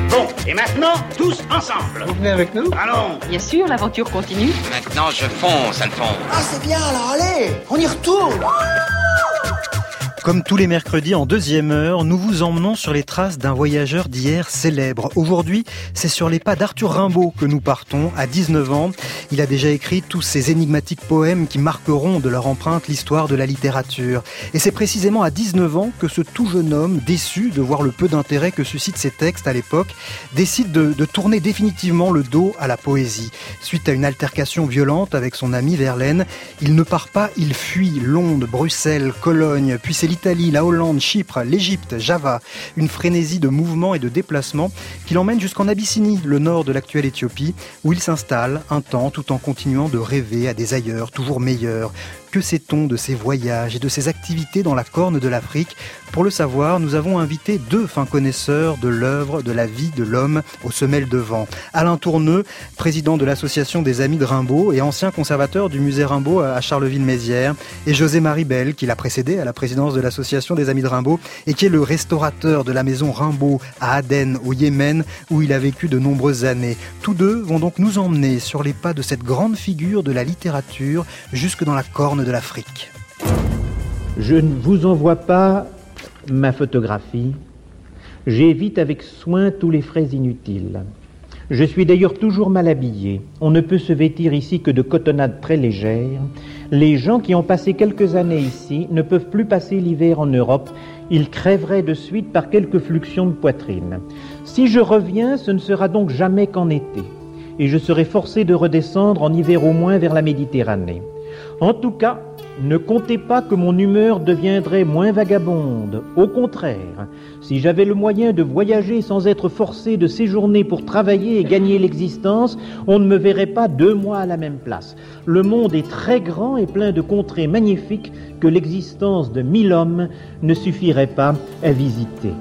Bon, et maintenant, tous ensemble. Vous venez avec nous ? Allons. Bien sûr, l'aventure continue. Maintenant, je fonce, Alphonse. Ah, c'est bien, là, allez, on y retourne. Comme tous les mercredis en deuxième heure, nous vous emmenons sur les traces d'un voyageur d'hier célèbre. Aujourd'hui, c'est sur les pas d'Arthur Rimbaud que nous partons. À 19 ans, il a déjà écrit tous ces énigmatiques poèmes qui marqueront de leur empreinte l'histoire de la littérature. Et c'est précisément à 19 ans que ce tout jeune homme, déçu de voir le peu d'intérêt que suscitent ses textes à l'époque, décide de tourner définitivement le dos à la poésie. Suite à une altercation violente avec son ami Verlaine, il ne part pas, il fuit Londres, Bruxelles, Cologne, puis c'est l'Italie, la Hollande, Chypre, l'Égypte, Java. Une frénésie de mouvements et de déplacements qui l'emmène jusqu'en Abyssinie, le nord de l'actuelle Éthiopie, où il s'installe un temps tout en continuant de rêver à des ailleurs toujours meilleurs. Que sait-on de ses voyages et de ses activités dans la corne de l'Afrique ? Pour le savoir, nous avons invité deux fins connaisseurs de l'œuvre, de la vie de l'homme aux semelles de vent. Alain Tourneux, président de l'association des Amis de Rimbaud et ancien conservateur du musée Rimbaud à Charleville-Mézières, et José-Marie Belle, qui l'a précédé à la présidence de l'association des Amis de Rimbaud et qui est le restaurateur de la maison Rimbaud à Aden, au Yémen, où il a vécu de nombreuses années. Tous deux vont donc nous emmener sur les pas de cette grande figure de la littérature jusque dans la corne de l'Afrique. Je ne vous envoie pas ma photographie. J'évite avec soin tous les frais inutiles. Je suis d'ailleurs toujours mal habillé. On ne peut se vêtir ici que de cotonnades très légères. Les gens qui ont passé quelques années ici ne peuvent plus passer l'hiver en Europe. Ils crèveraient de suite par quelques fluxions de poitrine. Si je reviens, ce ne sera donc jamais qu'en été. Et je serai forcé de redescendre en hiver au moins vers la Méditerranée. En tout cas, ne comptez pas que mon humeur deviendrait moins vagabonde. Au contraire, si j'avais le moyen de voyager sans être forcé de séjourner pour travailler et gagner l'existence, on ne me verrait pas 2 mois à la même place. Le monde est très grand et plein de contrées magnifiques que l'existence de 1000 hommes ne suffirait pas à visiter.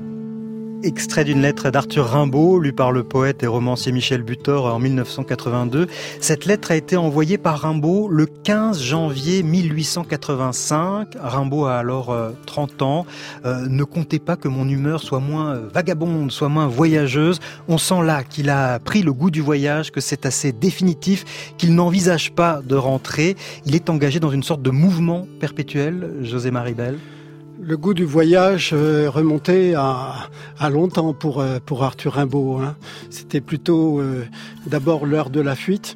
Extrait d'une lettre d'Arthur Rimbaud, lue par le poète et romancier Michel Butor en 1982. Cette lettre a été envoyée par Rimbaud le 15 janvier 1885. Rimbaud a alors 30 ans. Ne comptez pas que mon humeur soit moins vagabonde, soit moins voyageuse. On sent là qu'il a pris le goût du voyage, que c'est assez définitif, qu'il n'envisage pas de rentrer. Il est engagé dans une sorte de mouvement perpétuel, José-Marie Belle. Le goût du voyage remontait à longtemps pour Arthur Rimbaud. Hein. C'était plutôt d'abord l'heure de la fuite,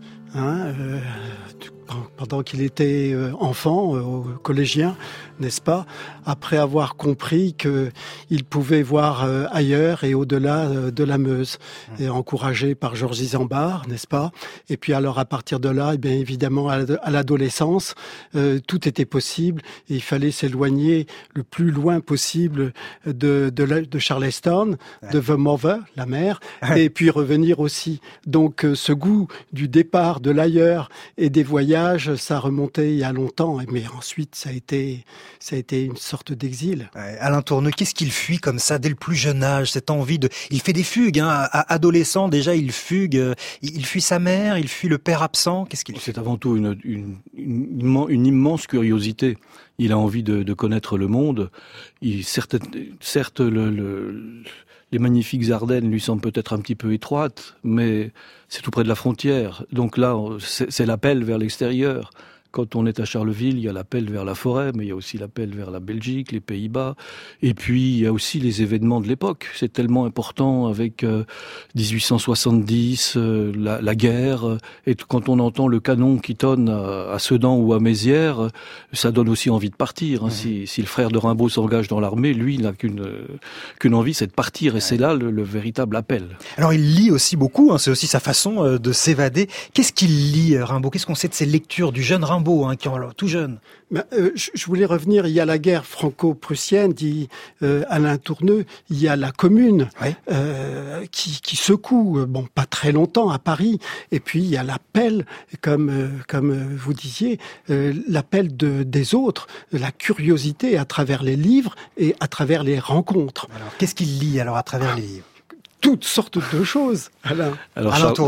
pendant qu'il était enfant, collégien, n'est-ce pas ? Après avoir compris qu'il pouvait voir ailleurs et au-delà de la Meuse, et encouragé par Georges Isambard, n'est-ce pas ? Et puis alors à partir de là, et bien évidemment à l'adolescence, tout était possible et il fallait s'éloigner le plus loin possible de Charleston, de Vermont, la mer, et puis revenir aussi. Donc ce goût du départ, de l'ailleurs et des voyages, ça remontait il y a longtemps, mais ensuite ça a été une sorte d'exil. Alain Tourneux, qu'est-ce qu'il fuit comme ça dès le plus jeune âge, cette envie de... Il fait des fugues, à adolescent déjà il fugue, il fuit sa mère, il fuit le père absent, qu'est-ce qu'il fuit ? C'est avant tout une immense curiosité. Il a envie de connaître le monde. Certes, les magnifiques Ardennes lui semblent peut-être un petit peu étroites, mais c'est tout près de la frontière. Donc là, c'est l'appel vers l'extérieur. Quand on est à Charleville, il y a l'appel vers la forêt, mais il y a aussi l'appel vers la Belgique, les Pays-Bas. Et puis, il y a aussi les événements de l'époque. C'est tellement important avec 1870, la guerre. Et quand on entend le canon qui tonne à Sedan ou à Mézières, ça donne aussi envie de partir. Hein. Si le frère de Rimbaud s'engage dans l'armée, lui, il n'a qu'une envie, c'est de partir. Et c'est là le véritable appel. Alors, il lit aussi beaucoup. Hein. C'est aussi sa façon de s'évader. Qu'est-ce qu'il lit, Rimbaud ? Qu'est-ce qu'on sait de ses lectures du jeune Rimbaud ? Qui est tout jeune. Je voulais revenir, il y a la guerre franco-prussienne, dit Alain Tourneux, il y a la Commune qui secoue, pas très longtemps à Paris, et puis il y a l'appel, comme vous disiez, l'appel des autres, la curiosité à travers les livres et à travers les rencontres. Alors, qu'est-ce qu'il lit alors à travers les livres ? Toutes sortes de choses, Alain. Alors, Alain Tourneux.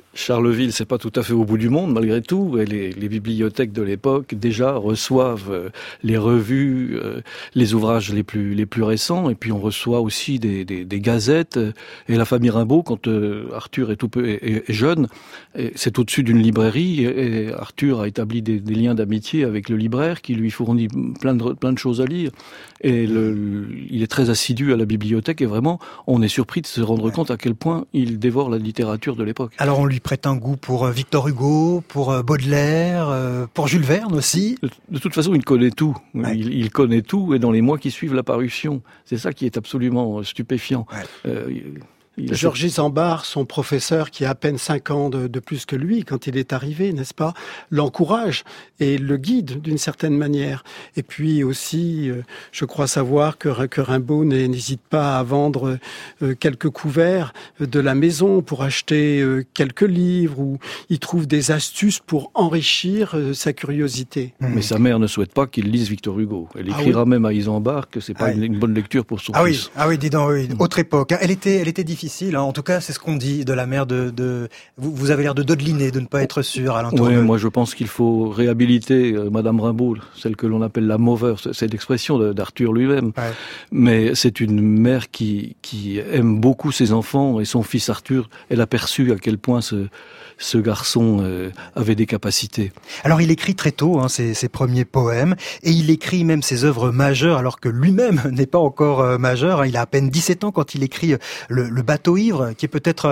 Charleville, c'est pas tout à fait au bout du monde, malgré tout. Et les bibliothèques de l'époque, déjà, reçoivent les revues, les ouvrages les plus récents. Et puis, on reçoit aussi des gazettes. Et la famille Rimbaud, quand Arthur est jeune, c'est au-dessus d'une librairie. Et Arthur a établi des liens d'amitié avec le libraire qui lui fournit plein de choses à lire. Et il est très assidu à la bibliothèque. Et vraiment, on est surpris de se rendre compte à quel point il dévore la littérature de l'époque. Alors, on lui prête un goût pour Victor Hugo, pour Baudelaire, pour Jules Verne aussi. De toute façon, il connaît tout. Ouais. Il connaît tout, et dans les mois qui suivent la parution. C'est ça qui est absolument stupéfiant. Ouais. Georges Isambard, son professeur, qui a à peine 5 ans de plus que lui, quand il est arrivé, n'est-ce pas, l'encourage et le guide d'une certaine manière. Et puis aussi, je crois savoir que Rimbaud n'hésite pas à vendre quelques couverts de la maison pour acheter quelques livres, ou il trouve des astuces pour enrichir sa curiosité. Mais sa mère ne souhaite pas qu'il lise Victor Hugo. Elle écrira même à Isambard que c'est pas une bonne lecture pour son fils. Ah oui, dis donc, autre époque. Elle était difficile. En tout cas, c'est ce qu'on dit de la mère de... Vous avez l'air de dodeliner, de ne pas être sûr à l'entour. Oui, moi je pense qu'il faut réhabiliter Madame Rimbaud, celle que l'on appelle la mauveur. C'est l'expression d'Arthur lui-même. Ouais. Mais c'est une mère qui aime beaucoup ses enfants, et son fils Arthur, elle a perçu à quel point ce garçon avait des capacités. Alors il écrit très tôt ses premiers poèmes, et il écrit même ses œuvres majeures alors que lui-même n'est pas encore majeur. Il a à peine 17 ans quand il écrit le Bateau ivre, qui est peut-être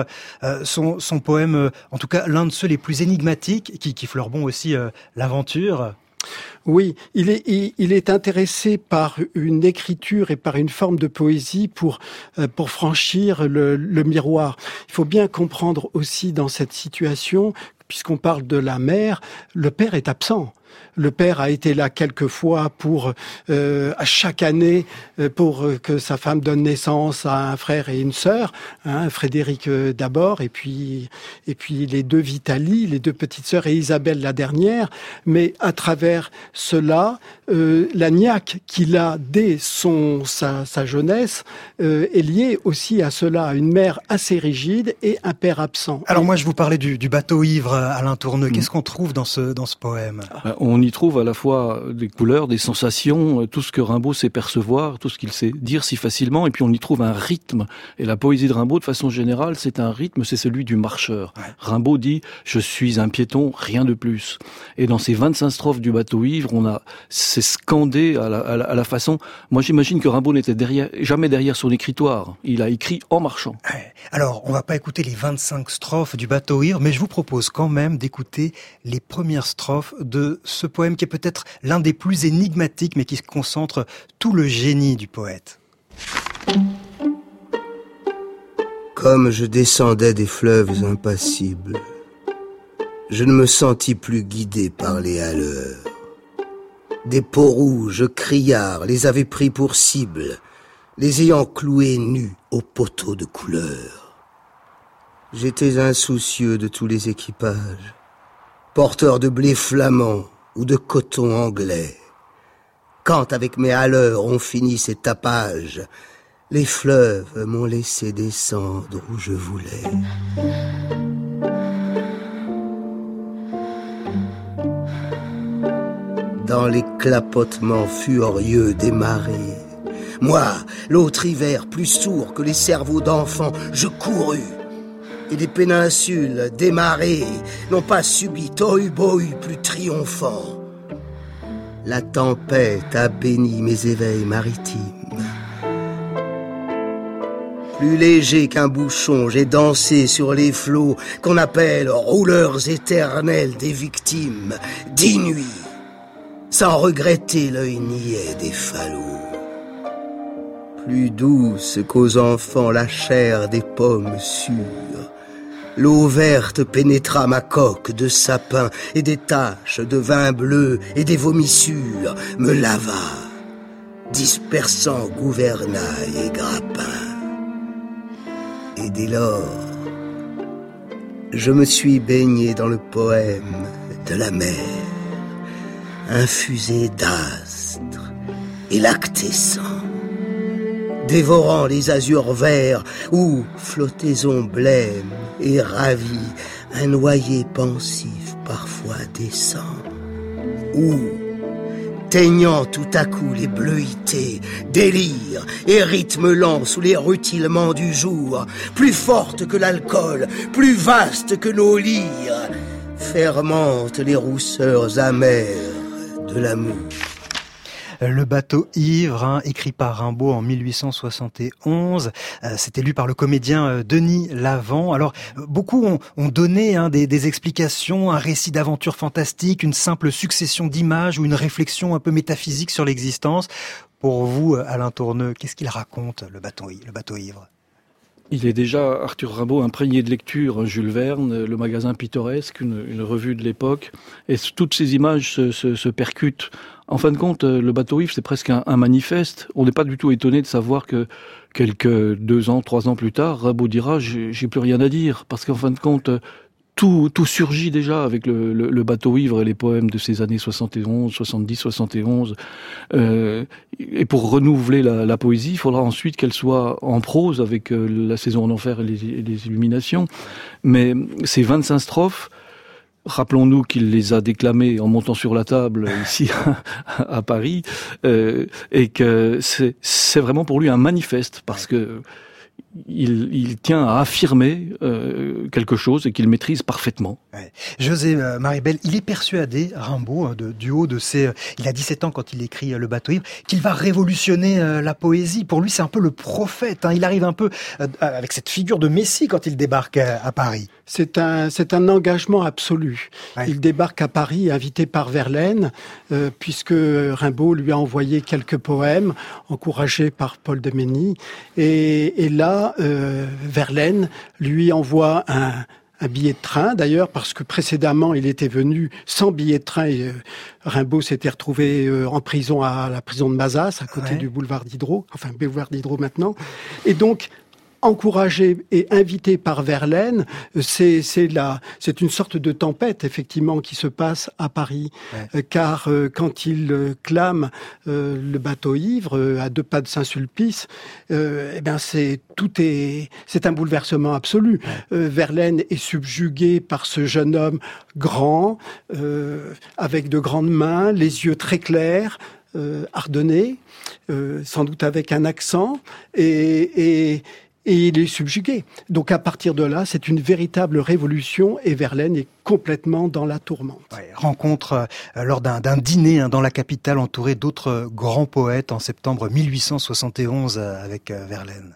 son poème, en tout cas l'un de ceux les plus énigmatiques, qui fleure bon aussi l'aventure. Oui, il est intéressé par une écriture et par une forme de poésie pour franchir le miroir. Il faut bien comprendre aussi dans cette situation, puisqu'on parle de la mère, le père est absent. Le père a été là quelques fois pour à chaque année pour que sa femme donne naissance à un frère et une sœur, Frédéric d'abord, et puis les deux Vitalie, les deux petites sœurs, et Isabelle la dernière. Mais à travers cela, la niaque qu'il a dès sa jeunesse est liée aussi à cela, à une mère assez rigide et un père absent. Alors moi je vous parlais du Bateau ivre, Alain Tourneux. Qu'est-ce qu'on trouve dans ce poème? On y trouve à la fois des couleurs, des sensations, tout ce que Rimbaud sait percevoir, tout ce qu'il sait dire si facilement, et puis on y trouve un rythme. Et la poésie de Rimbaud, de façon générale, c'est un rythme, c'est celui du marcheur. Ouais. Rimbaud dit « Je suis un piéton, rien de plus ». Et dans ces 25 strophes du Bateau ivre, c'est scandé à la façon... Moi j'imagine que Rimbaud n'était jamais derrière son écritoire. Il a écrit en marchant. Ouais. Alors, on va pas écouter les 25 strophes du Bateau ivre, mais je vous propose quand même d'écouter les premières strophes de ce poème qui est peut-être l'un des plus énigmatiques, mais qui concentre tout le génie du poète. Comme je descendais des fleuves impassibles, je ne me sentis plus guidé par les haleurs. Des peaux-rouges criards les avaient pris pour cible, les ayant cloués nus aux poteaux de couleur. J'étais insoucieux de tous les équipages, porteur de blé flamand ou de coton anglais. Quand avec mes haleurs on finit ces tapages, les fleuves m'ont laissé descendre où je voulais. Dans les clapotements furieux des marées, moi, l'autre hiver, plus sourd que les cerveaux d'enfants, je courus. Et des péninsules, des marées, n'ont pas subi tohu-bohu plus triomphant. La tempête a béni mes éveils maritimes. Plus léger qu'un bouchon, j'ai dansé sur les flots qu'on appelle rouleurs éternels des victimes, d'inuit, sans regretter l'œil niais des falots. Plus douce qu'aux enfants la chair des pommes sûres, l'eau verte pénétra ma coque de sapin, et des taches de vin bleu et des vomissures me lava, dispersant gouvernail et grappin. Et dès lors, je me suis baigné dans le poème de la mer, infusé d'astres et lactescent, dévorant les azurs verts où flottaison blême et ravie un noyer pensif parfois descend, où, teignant tout à coup les bleuités, délire et rythme lent sous les rutilements du jour, plus forte que l'alcool, plus vaste que nos lyres, fermentent les rousseurs amères de l'amour. Le bateau ivre, écrit par Rimbaud en 1871, c'était lu par le comédien Denis Lavant. Alors, beaucoup ont donné des explications, un récit d'aventure fantastique, une simple succession d'images ou une réflexion un peu métaphysique sur l'existence. Pour vous, Alain Tourneux, qu'est-ce qu'il raconte, le bateau ivre ? Il est déjà, Arthur Rimbaud, imprégné de lecture, Jules Verne, le magasin pittoresque, une revue de l'époque, et toutes ces images se percutent. En fin de compte, le bateau ivre, c'est presque un manifeste. On n'est pas du tout étonné de savoir que quelques 2 ans, 3 ans plus tard, Rimbaud dira « j'ai plus rien à dire », parce qu'en fin de compte, tout surgit déjà avec le bateau ivre et les poèmes de ces années 71, 70, 71. Et pour renouveler la poésie, il faudra ensuite qu'elle soit en prose avec la saison en enfer et les illuminations. Mais ces 25 strophes, rappelons-nous qu'il les a déclamées en montant sur la table ici à Paris, et que c'est vraiment pour lui un manifeste, parce que il tient à affirmer quelque chose et qu'il maîtrise parfaitement. Ouais. José Maribel, il est persuadé, Rimbaud, du haut de ses... il a 17 ans quand il écrit Le bateau ivre, qu'il va révolutionner la poésie. Pour lui, c'est un peu le prophète. Il arrive un peu avec cette figure de Messie quand il débarque à Paris. C'est un engagement absolu. Ouais. Il débarque à Paris, invité par Verlaine, puisque Rimbaud lui a envoyé quelques poèmes, encouragés par Paul de Mény. Et là, Verlaine lui envoie un billet de train, d'ailleurs, parce que précédemment, il était venu sans billet de train et Rimbaud s'était retrouvé en prison à la prison de Mazas, à côté du boulevard Diderot, enfin boulevard Diderot maintenant. Et donc, encouragé et invité par Verlaine, c'est une sorte de tempête effectivement qui se passe à Paris, car quand il clame le bateau ivre à 2 pas de Saint-Sulpice, c'est un bouleversement absolu. Verlaine est subjugué par ce jeune homme grand, avec de grandes mains, les yeux très clairs, ardennés, sans doute avec un accent, et il est subjugué. Donc à partir de là, c'est une véritable révolution et Verlaine est complètement dans la tourmente. Ouais, rencontre lors d'un dîner dans la capitale entouré d'autres grands poètes en septembre 1871 avec Verlaine.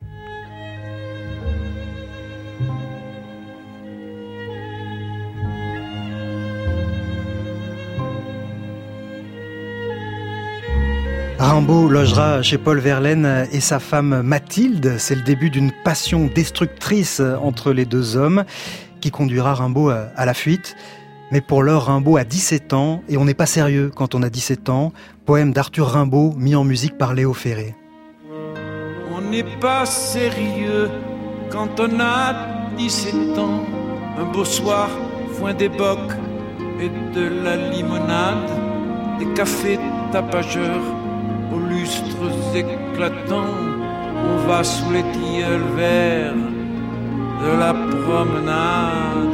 Rimbaud logera chez Paul Verlaine et sa femme Mathilde. C'est le début d'une passion destructrice entre les deux hommes qui conduira Rimbaud à la fuite. Mais pour l'heure, Rimbaud a 17 ans et on n'est pas sérieux quand on a 17 ans. Poème d'Arthur Rimbaud mis en musique par Léo Ferré. On n'est pas sérieux quand on a 17 ans. Un beau soir, foin des bocs et de la limonade, des cafés tapageurs aux lustres éclatants, on va sous les tilleuls verts de la promenade.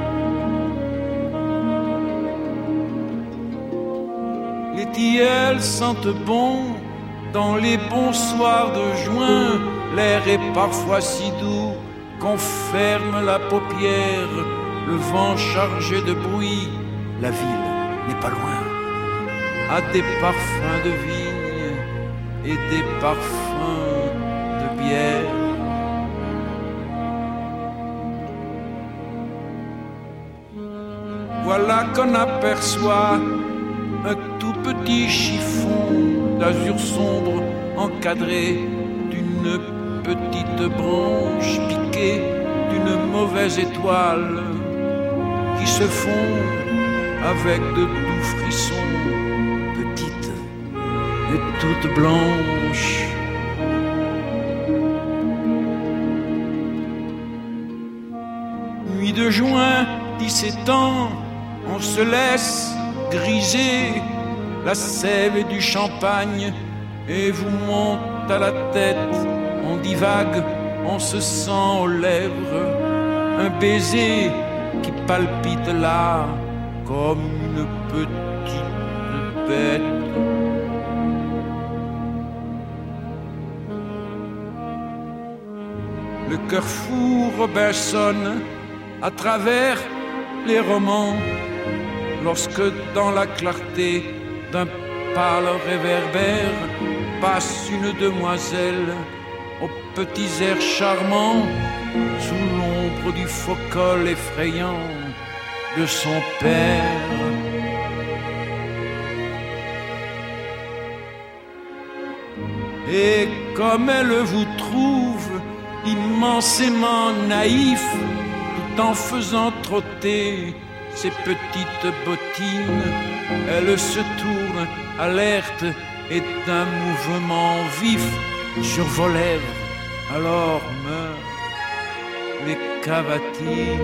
Les tilleuls sentent bon dans les bons soirs de juin, l'air est parfois si doux qu'on ferme la paupière, le vent chargé de bruit, la ville n'est pas loin, a des parfums de vigne et des parfums de bière. Voilà qu'on aperçoit un tout petit chiffon d'azur sombre encadré d'une petite branche piquée d'une mauvaise étoile qui se fond avec de doux frissons, petite et toute blanche. Nuit de juin, 17 ans, on se laisse griser, la sève et du champagne et vous monte à la tête, on divague, on se sent aux lèvres, un baiser qui palpite là comme une petite bête. Le cœur fou Robinson à travers les romans, lorsque dans la clarté d'un pâle réverbère passe une demoiselle aux petits airs charmants, sous l'ombre du faux col effrayant de son père. Et comme elle vous trouve immensément naïf, tout en faisant trotter ses petites bottines, elle se tourne alerte et d'un mouvement vif sur vos lèvres, alors meurent les cavatines.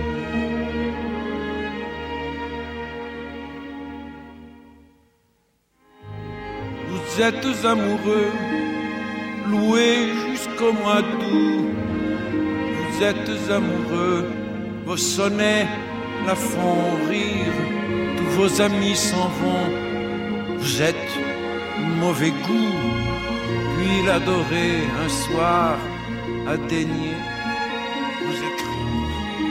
Vous êtes amoureux, loué jusqu'au mois d'août. Vous êtes amoureux, vos sonnets la font rire, tous vos amis s'en vont. Vous êtes mauvais goût, puis l'adorer un soir a daigné vous écrire.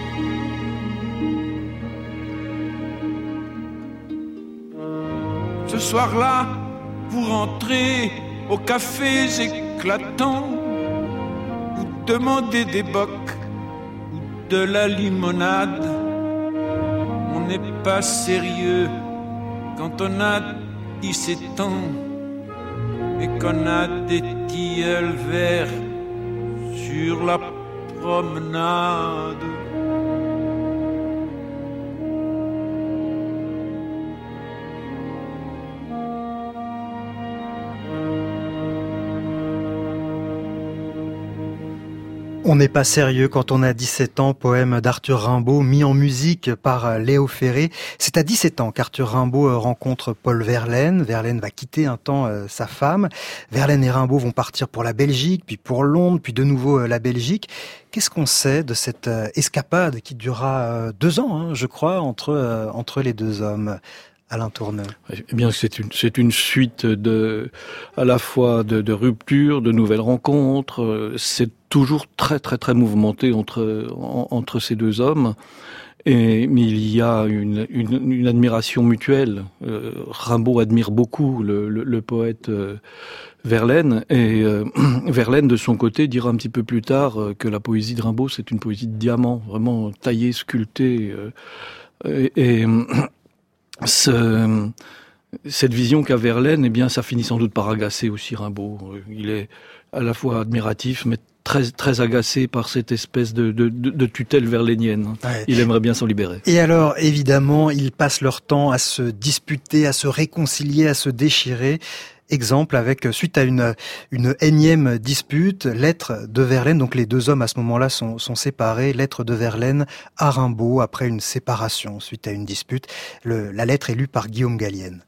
Ce soir-là, vous rentrez aux cafés éclatants, vous demandez des bocs ou de la limonade. On n'est pas sérieux quand on a 17 ans et qu'on a des tilleuls verts sur la promenade. On n'est pas sérieux quand on a 17 ans, poème d'Arthur Rimbaud, mis en musique par Léo Ferré. C'est à 17 ans qu'Arthur Rimbaud rencontre Paul Verlaine. Verlaine va quitter un temps sa femme. Verlaine et Rimbaud vont partir pour la Belgique, puis pour Londres, puis de nouveau la Belgique. Qu'est-ce qu'on sait de cette escapade qui durera 2 ans, je crois, entre les deux hommes ? Alain Tourneux. Eh bien, c'est une suite à la fois de ruptures, de nouvelles rencontres. C'est toujours très très très mouvementé entre ces deux hommes. Mais il y a une admiration mutuelle. Rimbaud admire beaucoup le poète Verlaine, et Verlaine de son côté dira un petit peu plus tard que la poésie de Rimbaud c'est une poésie de diamant, vraiment taillée, sculptée, cette vision qu'a Verlaine, eh bien, ça finit sans doute par agacer aussi Rimbaud. Il est à la fois admiratif, mais très, très agacé par cette espèce de tutelle verlainienne. Ouais. Il aimerait bien s'en libérer. Et alors, évidemment, ils passent leur temps à se disputer, à se réconcilier, à se déchirer. Exemple suite à une énième dispute, lettre de Verlaine, donc les deux hommes à ce moment-là sont séparés, lettre de Verlaine à Rimbaud après une séparation suite à une dispute. La lettre est lue par Guillaume Gallienne.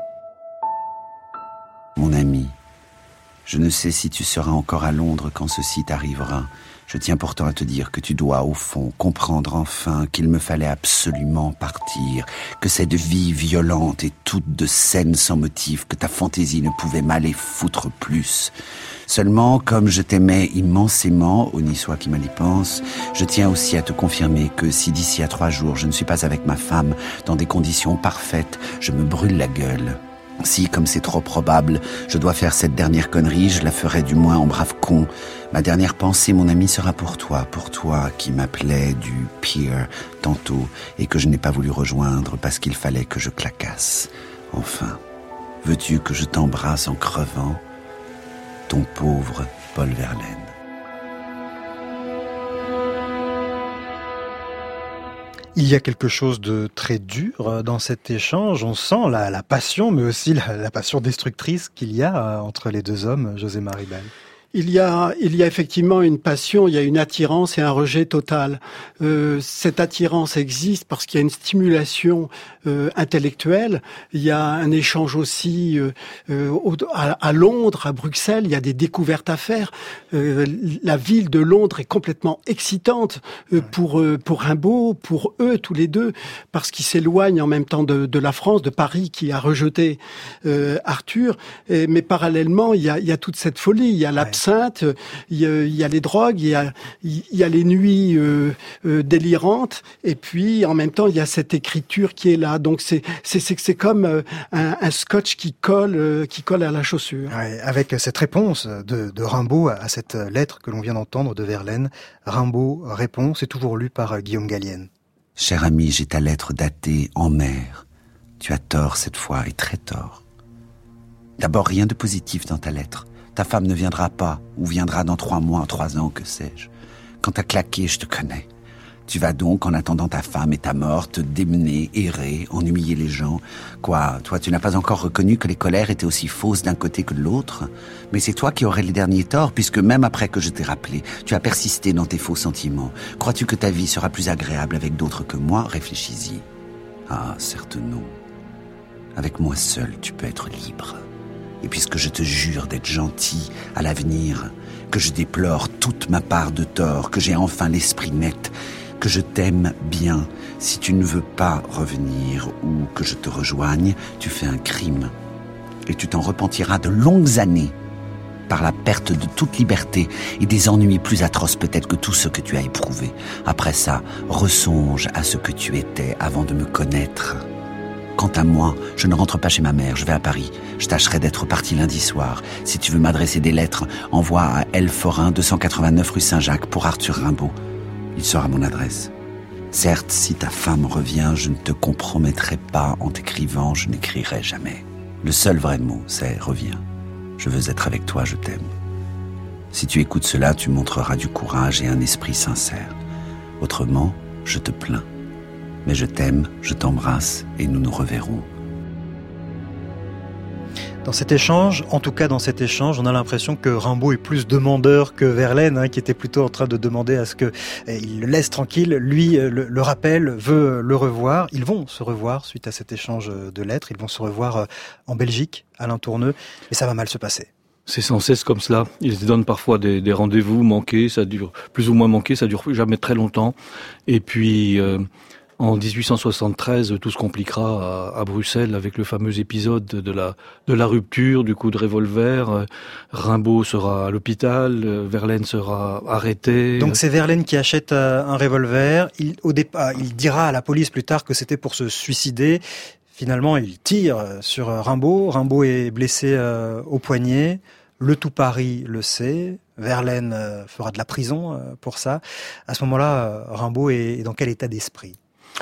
Mon ami, je ne sais si tu seras encore à Londres quand ceci t'arrivera. Je tiens pourtant à te dire que tu dois, au fond, comprendre enfin qu'il me fallait absolument partir, que cette vie violente et toute de scènes sans motif, que ta fantaisie ne pouvait m'aller foutre plus. Seulement, comme je t'aimais immensément, honni soit qui mal y pense, je tiens aussi à te confirmer que si d'ici à 3 jours je ne suis pas avec ma femme dans des conditions parfaites, je me brûle la gueule. Si, comme c'est trop probable, je dois faire cette dernière connerie, je la ferai du moins en brave con. Ma dernière pensée, mon ami, sera pour toi qui m'appelais du pier tantôt et que je n'ai pas voulu rejoindre parce qu'il fallait que je claquasse. Enfin, veux-tu que je t'embrasse en crevant ? Ton pauvre Paul Verlaine. Il y a quelque chose de très dur dans cet échange. On sent la passion, mais aussi la passion destructrice qu'il y a entre les deux hommes, José Maribel. Il y a effectivement une passion, il y a une attirance et un rejet total. Cette attirance existe parce qu'il y a une stimulation intellectuelle. Il y a un échange aussi à Londres, à Bruxelles. Il y a des découvertes à faire. La ville de Londres est complètement excitante pour Rimbaud, pour eux tous les deux, parce qu'ils s'éloignent en même temps de la France, de Paris qui a rejeté Arthur. Mais parallèlement, il y a toute cette folie. Il y a l'absinthe, il y a les drogues, il y a les nuits délirantes, et puis en même temps il y a cette écriture qui est là. Donc c'est comme un scotch qui colle à la chaussure. Ouais, avec cette réponse de Rimbaud à cette lettre que l'on vient d'entendre de Verlaine, Rimbaud répond, c'est toujours lu par Guillaume Gallienne. Cher ami, j'ai ta lettre datée en mer. Tu as tort cette fois, et très tort. D'abord, rien de positif dans ta lettre. Ta femme ne viendra pas, ou viendra dans 3 mois, 3 ans, que sais-je. Quand t'as claqué, je te connais. Tu vas donc, en attendant ta femme et ta mort, te démener, errer, ennuyer les gens. Quoi, toi, tu n'as pas encore reconnu que les colères étaient aussi fausses d'un côté que de l'autre? Mais c'est toi qui aurais les derniers torts, puisque même après que je t'ai rappelé, tu as persisté dans tes faux sentiments. Crois-tu que ta vie sera plus agréable avec d'autres que moi? Réfléchis-y. Ah, certes non. Avec moi seul, tu peux être libre. Et puisque je te jure d'être gentil à l'avenir, que je déplore toute ma part de tort, que j'ai enfin l'esprit net, que je t'aime bien, si tu ne veux pas revenir ou que je te rejoigne, tu fais un crime. Et tu t'en repentiras de longues années par la perte de toute liberté et des ennuis plus atroces peut-être que tout ce que tu as éprouvé. Après ça, ressonge à ce que tu étais avant de me connaître. Quant à moi, je ne rentre pas chez ma mère, je vais à Paris. Je tâcherai d'être parti lundi soir. Si tu veux m'adresser des lettres, envoie à L. Forain, 289 rue Saint-Jacques, pour Arthur Rimbaud. Il sera mon adresse. Certes, si ta femme revient, je ne te compromettrai pas en t'écrivant, je n'écrirai jamais. Le seul vrai mot, c'est « reviens ». Je veux être avec toi, je t'aime. Si tu écoutes cela, tu montreras du courage et un esprit sincère. Autrement, je te plains. Mais je t'aime, je t'embrasse et nous nous reverrons. Dans cet échange, en tout cas dans cet échange, on a l'impression que Rimbaud est plus demandeur que Verlaine, qui était plutôt en train de demander à ce qu'il le laisse tranquille. Lui le rappelle, veut le revoir. Ils vont se revoir suite à cet échange de lettres. Ils vont se revoir en Belgique, Alain Tourneux, et ça va mal se passer. C'est sans cesse comme cela. Ils se donnent parfois des rendez-vous manqués, ça dure plus ou moins manqué, ça dure jamais très longtemps. Et puis en 1873, tout se compliquera à Bruxelles avec le fameux épisode de la rupture, du coup de revolver. Rimbaud sera à l'hôpital, Verlaine sera arrêté. Donc c'est Verlaine qui achète un revolver. Il dira à la police plus tard que c'était pour se suicider. Finalement, il tire sur Rimbaud. Rimbaud est blessé au poignet. Le tout Paris le sait. Verlaine fera de la prison pour ça. À ce moment-là, Rimbaud est dans quel état d'esprit ?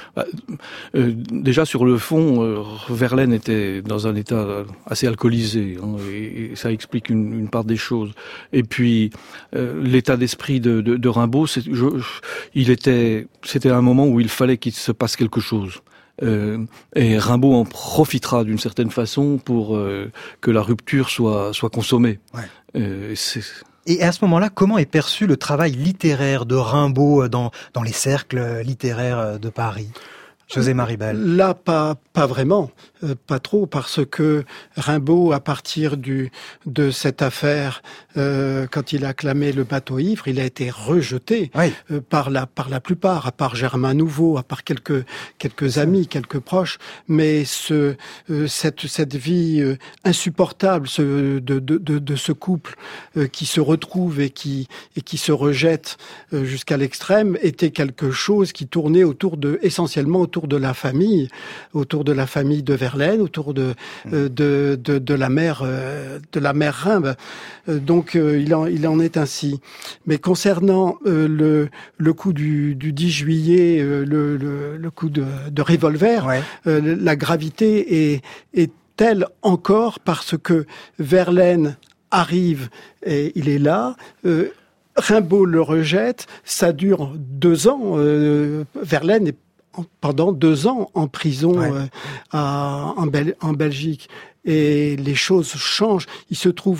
Déjà sur le fond, Verlaine était dans un état assez alcoolisé, et ça explique une part des choses. Et puis l'état d'esprit de Rimbaud, c'était un moment où il fallait qu'il se passe quelque chose. Et Rimbaud en profitera d'une certaine façon pour que la rupture soit consommée. Ouais. Et à ce moment-là, comment est perçu le travail littéraire de Rimbaud dans les cercles littéraires de Paris ? José Maribel. Là, pas vraiment, pas trop, parce que Rimbaud, à partir de cette affaire, quand il a clamé le bateau ivre, il a été rejeté par la plupart, à part Germain Nouveau, à part quelques amis, quelques proches, mais cette vie insupportable de ce couple qui se retrouve et qui se rejette jusqu'à l'extrême était quelque chose qui tournait essentiellement autour de la famille de Verlaine, autour de la mère Rimbaud. Donc il en est ainsi. Mais concernant le coup du 10 juillet, le coup de revolver, la gravité est telle encore parce que Verlaine arrive et il est là. Rimbaud le rejette. Ça dure 2 ans. Verlaine est pendant 2 ans en prison en Belgique. Et les choses changent. Il se trouve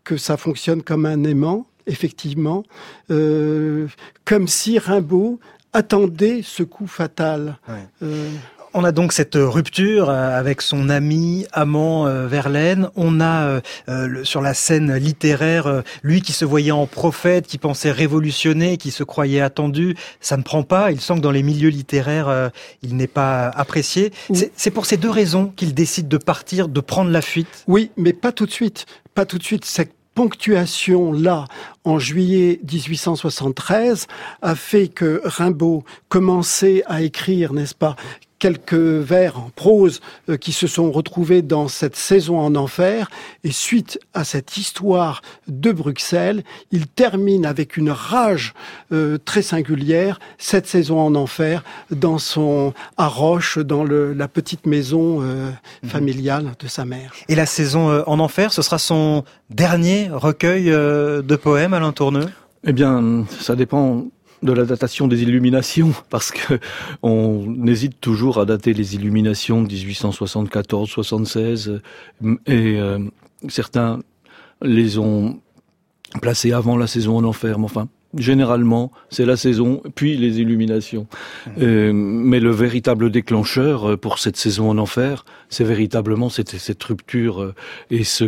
que ça fonctionne comme un aimant, effectivement, comme si Rimbaud attendait ce coup fatal. Ouais. On a donc cette rupture avec son ami, amant Verlaine. On a sur la scène littéraire, lui qui se voyait en prophète, qui pensait révolutionner, qui se croyait attendu. Ça ne prend pas. Il sent que dans les milieux littéraires, il n'est pas apprécié. C'est pour ces deux raisons qu'il décide de partir, de prendre la fuite. Oui, mais pas tout de suite. Pas tout de suite. Cette ponctuation-là, en juillet 1873, a fait que Rimbaud commençait à écrire, n'est-ce pas, quelques vers en prose qui se sont retrouvés dans cette saison en enfer. Et suite à cette histoire de Bruxelles, il termine avec une rage très singulière cette saison en enfer dans son à Roche, dans la petite maison familiale de sa mère. Et la saison en enfer, ce sera son dernier recueil de poèmes, Alain Tourneux ? Eh bien, ça dépend de la datation des Illuminations, parce que on hésite toujours à dater les Illuminations de 1874-76, et certains les ont placés avant la saison en enfer, mais enfin, généralement, c'est la saison, puis les Illuminations. Mais le véritable déclencheur pour cette saison en enfer, c'est véritablement cette rupture et ce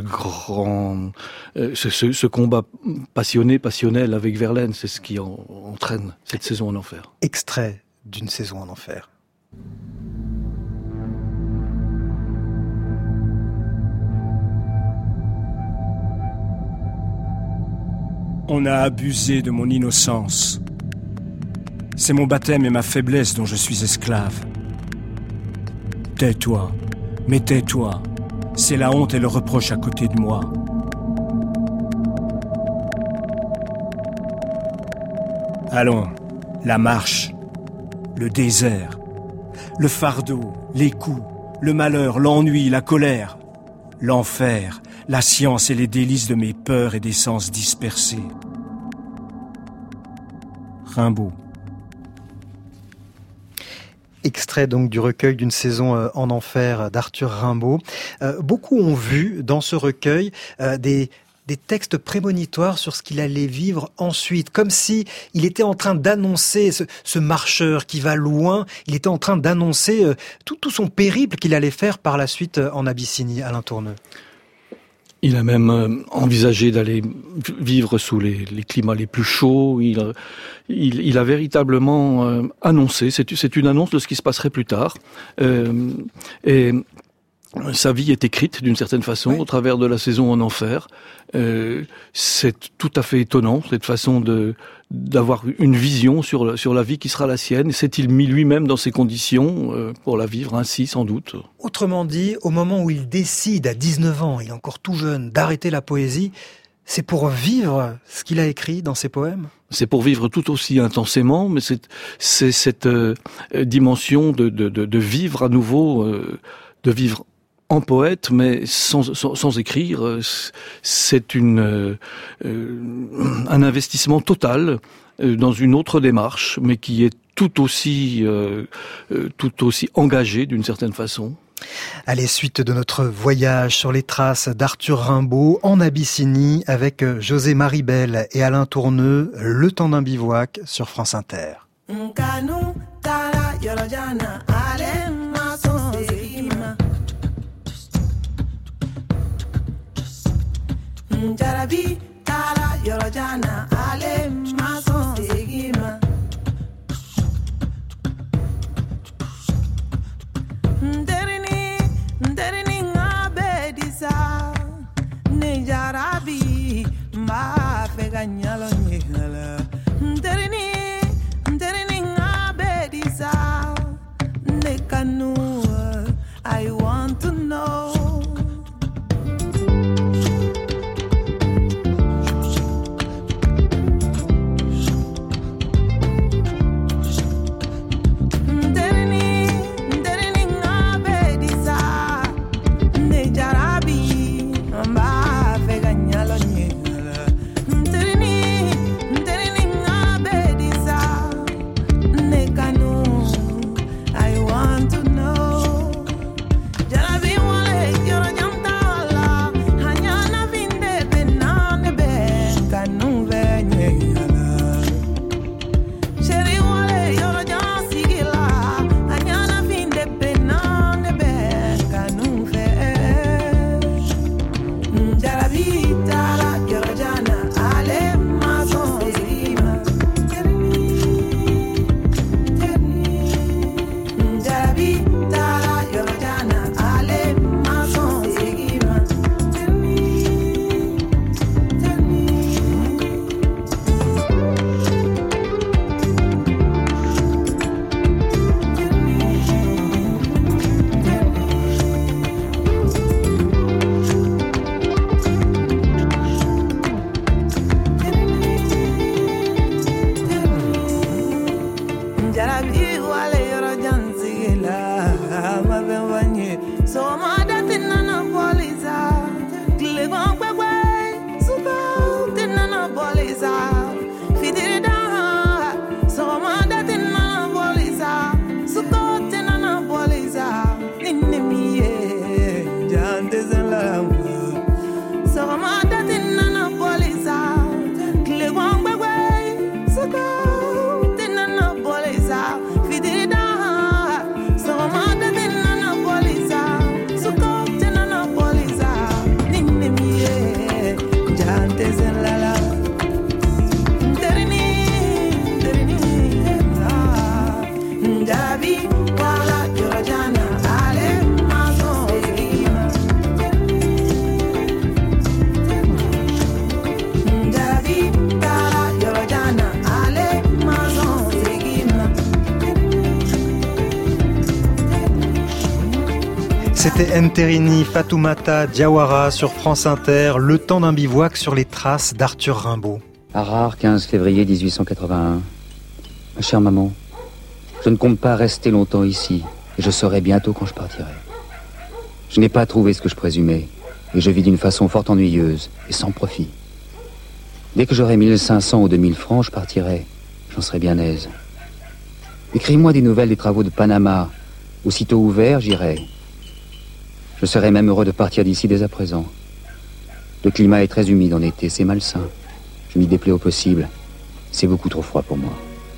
combat passionnel avec Verlaine. C'est ce qui entraîne cette saison en enfer. Extrait d'une saison en enfer. On a abusé de mon innocence. C'est mon baptême et ma faiblesse dont je suis esclave. Tais-toi, mais tais-toi. C'est la honte et le reproche à côté de moi. Allons, la marche, le désert, le fardeau, les coups, le malheur, l'ennui, la colère, l'enfer, la science et les délices de mes peurs et des sens dispersés. Rimbaud. Extrait donc du recueil d'une saison en enfer d'Arthur Rimbaud. Beaucoup ont vu dans ce recueil des textes prémonitoires sur ce qu'il allait vivre ensuite, comme si il était en train d'annoncer ce marcheur qui va loin, il était en train d'annoncer tout son périple qu'il allait faire par la suite en Abyssinie. Alain Tourneux. Il a même envisagé d'aller vivre sous les climats les plus chauds. Il a véritablement annoncé, c'est une annonce de ce qui se passerait plus tard. Et sa vie est écrite d'une certaine façon au travers de la saison en enfer. C'est tout à fait étonnant, cette façon d'avoir une vision sur la vie qui sera la sienne. S'est-il mis lui-même dans ces conditions pour la vivre ainsi, sans doute? Autrement dit, au moment où il décide, à 19 ans, il est encore tout jeune, d'arrêter la poésie, c'est pour vivre ce qu'il a écrit dans ses poèmes? C'est pour vivre tout aussi intensément, mais c'est cette dimension de vivre à nouveau, de vivre en poète, mais sans écrire. C'est un investissement total dans une autre démarche, mais qui est tout aussi engagé d'une certaine façon. Allez, suite de notre voyage sur les traces d'Arthur Rimbaud en Abyssinie avec José Maribel et Alain Tourneux, Le temps d'un bivouac sur France Inter. Jarabi tara yorojana ale mason segima nderini ngabedisa ne jarabi ma fega nyalo nyala nderini ngabedisa ne kanu I want to know. Jarabi, mba fega nyalo nyela. C'était Nterini Fatoumata Diawara sur France Inter, le temps d'un bivouac sur les traces d'Arthur Rimbaud. Harare, 15 février 1881. Ma chère maman, je ne compte pas rester longtemps ici, et je saurai bientôt quand je partirai. Je n'ai pas trouvé ce que je présumais, et je vis d'une façon fort ennuyeuse et sans profit. Dès que j'aurai 1500 ou 2000 francs, je partirai. J'en serai bien aise. Écris-moi des nouvelles des travaux de Panama. Aussitôt ouvert, j'irai. Je serais même heureux de partir d'ici dès à présent. Le climat est très humide en été, c'est malsain. Je m'y déplais au possible. C'est beaucoup trop froid pour moi.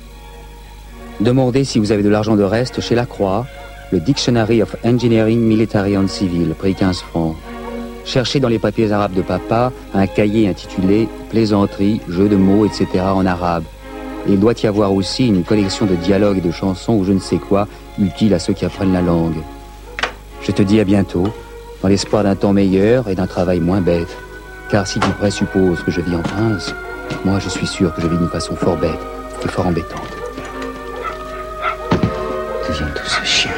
Demandez si vous avez de l'argent de reste chez Lacroix, le Dictionary of Engineering Military and Civil, prix 15 francs. Cherchez dans les papiers arabes de papa un cahier intitulé Plaisanterie, jeux de mots, etc. en arabe. Et il doit y avoir aussi une collection de dialogues et de chansons ou je ne sais quoi, utile à ceux qui apprennent la langue. Je te dis à bientôt, dans l'espoir d'un temps meilleur et d'un travail moins bête. Car si tu présupposes que je vis en prince, moi je suis sûr que je vis d'une façon fort bête et fort embêtante. Que viennent tous ces chiens?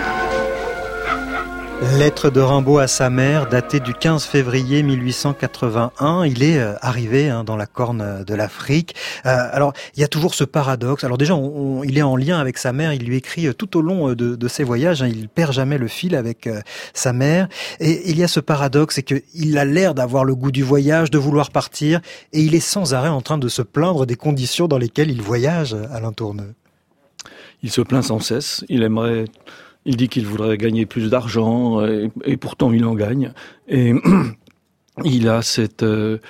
Lettre de Rimbaud à sa mère, datée du 15 février 1881. Il est arrivé dans la corne de l'Afrique. Alors, il y a toujours ce paradoxe. Alors déjà, il est en lien avec sa mère. Il lui écrit tout au long de ses voyages. Il perd jamais le fil avec sa mère. Et il y a ce paradoxe, c'est qu'il a l'air d'avoir le goût du voyage, de vouloir partir. Et il est sans arrêt en train de se plaindre des conditions dans lesquelles il voyage, Alain Tourneux. Il se plaint sans cesse. Il dit qu'il voudrait gagner plus d'argent et pourtant il en gagne. Et il a cette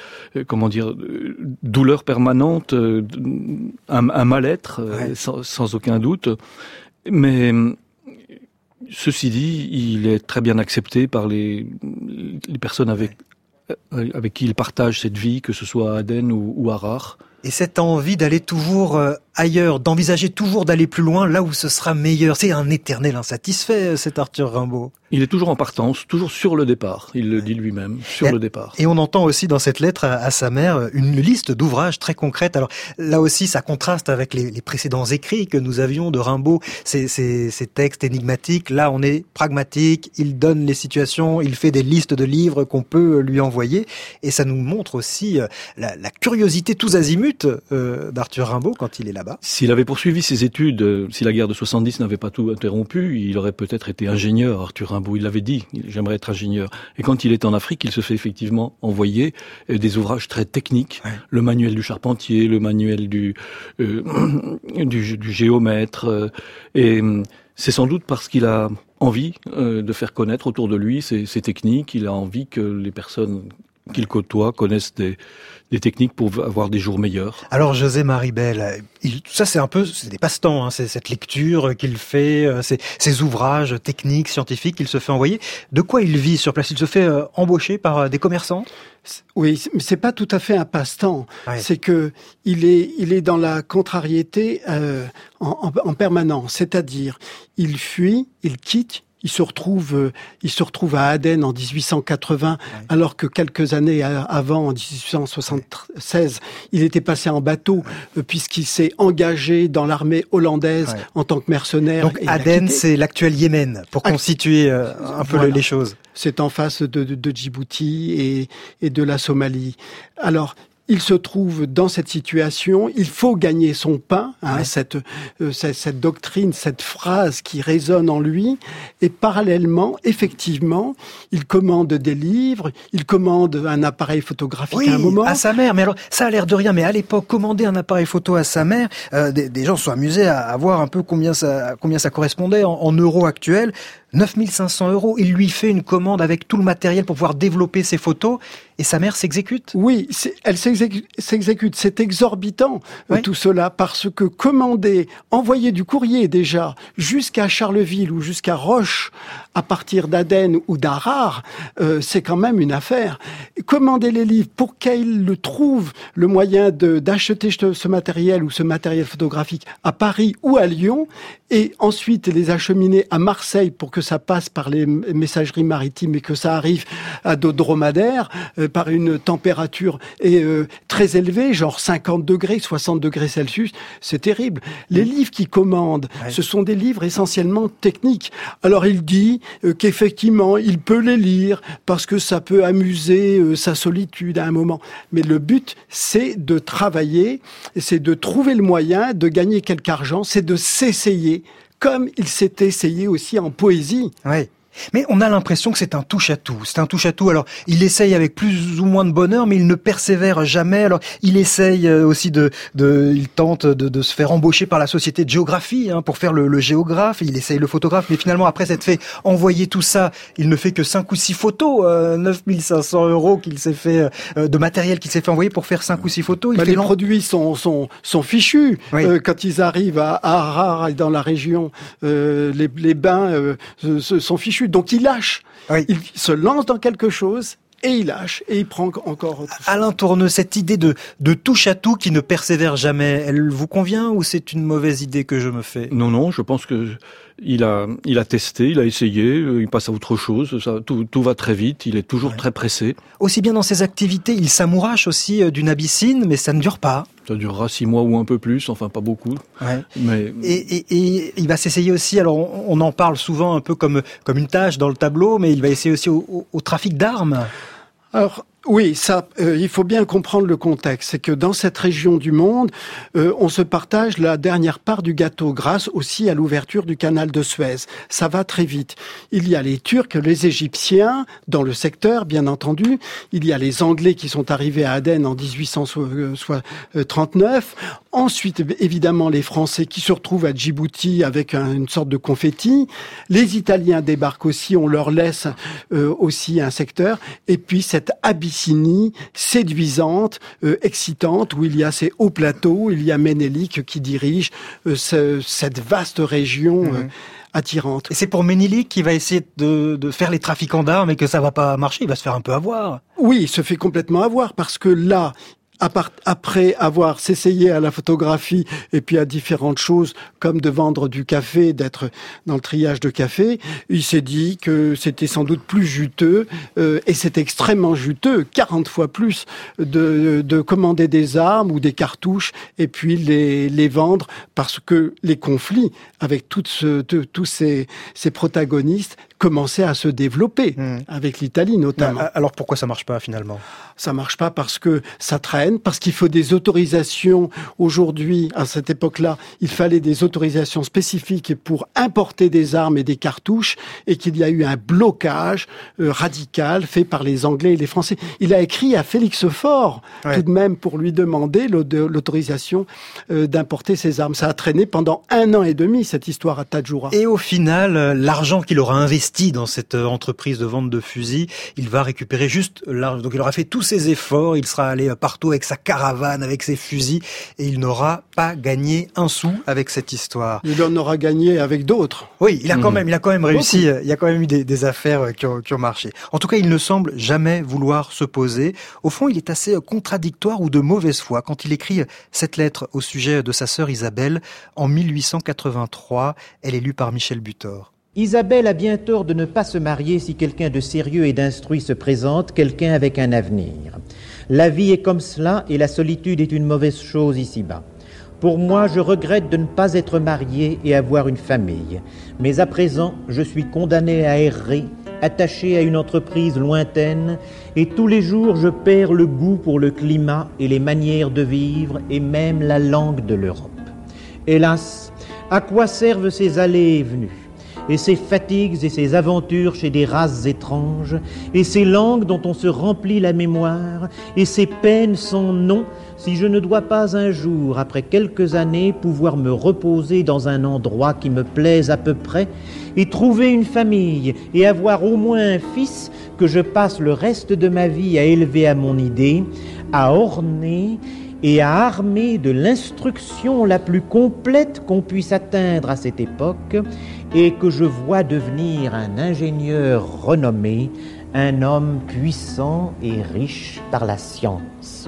douleur permanente, un mal-être sans aucun doute. Mais ceci dit, il est très bien accepté par les personnes avec qui il partage cette vie, que ce soit à Aden ou à Harare. Et cette envie d'aller toujours ailleurs, d'envisager toujours d'aller plus loin, là où ce sera meilleur. C'est un éternel insatisfait, cet Arthur Rimbaud. Il est toujours en partance, toujours sur le départ. Il le dit lui-même, sur le départ. Et on entend aussi dans cette lettre à sa mère une liste d'ouvrages très concrètes. Alors là aussi, ça contraste avec les précédents écrits que nous avions de Rimbaud, ces textes énigmatiques. Là, on est pragmatique, il donne les situations, il fait des listes de livres qu'on peut lui envoyer. Et ça nous montre aussi la curiosité tous azimuts d'Arthur Rimbaud quand il est là-bas. S'il avait poursuivi ses études, si la guerre de 70 n'avait pas tout interrompu, il aurait peut-être été ingénieur, Arthur Rimbaud. Il l'avait dit, j'aimerais être ingénieur. Et quand il est en Afrique, il se fait effectivement envoyer des ouvrages très techniques, le manuel du charpentier, le manuel du géomètre. Et c'est sans doute parce qu'il a envie de faire connaître autour de lui ces techniques. Il a envie que les personnes qu'il côtoie connaissent des techniques pour avoir des jours meilleurs. Alors José Maribel, ça c'est des passe-temps, c'est cette lecture qu'il fait, ces ouvrages techniques, scientifiques qu'il se fait envoyer. De quoi il vit sur place? Il se fait embaucher par des commerçants? Oui, mais c'est pas tout à fait un passe-temps. Ouais. C'est que il est dans la contrariété en permanence. C'est-à-dire, il fuit, il quitte. Il se retrouve à Aden en 1880, alors que quelques années avant, en 1876, il était passé en bateau, puisqu'il s'est engagé dans l'armée hollandaise en tant que mercenaire. Donc Aden, c'est l'actuel Yémen, pour constituer un peu les choses. C'est en face de Djibouti et de la Somalie. Alors, il se trouve dans cette situation, il faut gagner son pain, cette doctrine, cette phrase qui résonne en lui, et parallèlement, effectivement, il commande des livres, il commande un appareil photographique à un moment. À sa mère, mais alors ça a l'air de rien, mais à l'époque, commander un appareil photo à sa mère, des gens se sont amusés à voir un peu combien ça correspondait en euros actuels. 9 500 €. Il lui fait une commande avec tout le matériel pour pouvoir développer ses photos et sa mère s'exécute. Oui, elle s'exécute. C'est exorbitant tout cela parce que commander, envoyer du courrier déjà jusqu'à Charleville ou jusqu'à Roche à partir d'Aden ou d'Harare, c'est quand même une affaire. Commander les livres pour qu'elle le trouve le moyen d'acheter ce matériel ou ce matériel photographique à Paris ou à Lyon et ensuite les acheminer à Marseille pour que ça passe par les messageries maritimes et que ça arrive à d'autres dromadaires par une température très élevée, genre 50 degrés, 60 degrés Celsius, c'est terrible. Les livres qu'il commande, ce sont des livres essentiellement techniques. Alors il dit qu'effectivement, il peut les lire parce que ça peut amuser sa solitude à un moment. Mais le but, c'est de travailler, c'est de trouver le moyen de gagner quelque argent, c'est de s'essayer comme il s'est essayé aussi en poésie. Oui. Mais on a l'impression que c'est un touche-à-tout. C'est un touche-à-tout. Alors, il essaye avec plus ou moins de bonheur, mais il ne persévère jamais. Alors, il essaye aussi il tente de se faire embaucher par la société de géographie, pour faire le géographe. Il essaye le photographe, mais finalement, après s'être fait envoyer tout ça, il ne fait que 5 ou 6 photos, 9 500 € qu'il s'est fait, de matériel qu'il s'est fait envoyer pour faire 5 ou 6 photos. Les produits sont fichus. Oui. Quand ils arrivent à Harare et dans la région, les bains sont fichus. Donc il lâche, il se lance dans quelque chose et il lâche et il prend encore autre chose. Alain Tourneux, cette idée de touche à tout qui ne persévère jamais, elle vous convient ou c'est une mauvaise idée que je me fais ? Non, je pense que il a testé, il a essayé, il passe à autre chose, tout va très vite, il est toujours très pressé. Aussi bien dans ses activités, il s'amourache aussi d'une abyssine, mais ça ne dure pas. Ça durera 6 mois ou un peu plus, enfin pas beaucoup. Ouais. Mais... Et il va s'essayer aussi, alors on en parle souvent un peu comme une tâche dans le tableau, mais il va essayer aussi au trafic d'armes. Alors, oui, il faut bien comprendre le contexte. C'est que dans cette région du monde, on se partage la dernière part du gâteau grâce aussi à l'ouverture du canal de Suez. Ça va très vite. Il y a les Turcs, les Égyptiens dans le secteur, bien entendu. Il y a les Anglais qui sont arrivés à Aden en 1839. Ensuite, évidemment, les Français qui se retrouvent à Djibouti avec une sorte de confetti. Les Italiens débarquent aussi, on leur laisse aussi un secteur. Et puis cette Abyssinie séduisante, excitante, où il y a ces hauts plateaux, il y a Ménélique qui dirige cette vaste région attirante. Et c'est pour Ménélique qui va essayer de faire les trafiquants d'armes et que ça va pas marcher, il va se faire un peu avoir. Oui, il se fait complètement avoir parce que là, après avoir s'essayé à la photographie et puis à différentes choses comme de vendre du café, d'être dans le triage de café, il s'est dit que c'était sans doute plus juteux et c'est extrêmement juteux, 40 fois plus de commander des armes ou des cartouches et puis les vendre parce que les conflits avec tous ces protagonistes commençaient à se développer avec l'Italie notamment. Alors pourquoi ça marche pas finalement ? Ça marche pas parce que ça traîne, parce qu'il faut des autorisations. Aujourd'hui, à cette époque-là, il fallait des autorisations spécifiques pour importer des armes et des cartouches, et qu'il y a eu un blocage radical fait par les Anglais et les Français. Il a écrit à Félix Faure, tout de même, pour lui demander l'autorisation d'importer ces armes. Ça a traîné pendant 1 an et demi, cette histoire à Tadjoura. Et au final, l'argent qu'il aura investi dans cette entreprise de vente de fusils, il va récupérer juste l'argent. Donc il aura fait tous ses efforts, il sera allé partout avec sa caravane, avec ses fusils, et il n'aura pas gagné un sou avec cette histoire. Il en aura gagné avec d'autres. Oui, il a quand même réussi. Il y a quand même eu des affaires qui ont marché. En tout cas, il ne semble jamais vouloir se poser. Au fond, il est assez contradictoire ou de mauvaise foi quand il écrit cette lettre au sujet de sa sœur Isabelle en 1883. Elle est lue par Michel Butor. Isabelle a bien tort de ne pas se marier si quelqu'un de sérieux et d'instruit se présente, quelqu'un avec un avenir. La vie est comme cela et la solitude est une mauvaise chose ici-bas. Pour moi, je regrette de ne pas être marié et avoir une famille. Mais à présent, je suis condamné à errer attaché à une entreprise lointaine, et tous les jours je perds le goût pour le climat et les manières de vivre et même la langue de l'Europe. Hélas, à quoi servent ces allées et venues, et ces fatigues et ces aventures chez des races étranges, et ces langues dont on se remplit la mémoire, et ces peines sans nom, si je ne dois pas un jour, après quelques années, pouvoir me reposer dans un endroit qui me plaise à peu près, et trouver une famille, et avoir au moins un fils que je passe le reste de ma vie à élever à mon idée, à orner et à armer de l'instruction la plus complète qu'on puisse atteindre à cette époque, et que je vois devenir un ingénieur renommé, un homme puissant et riche par la science.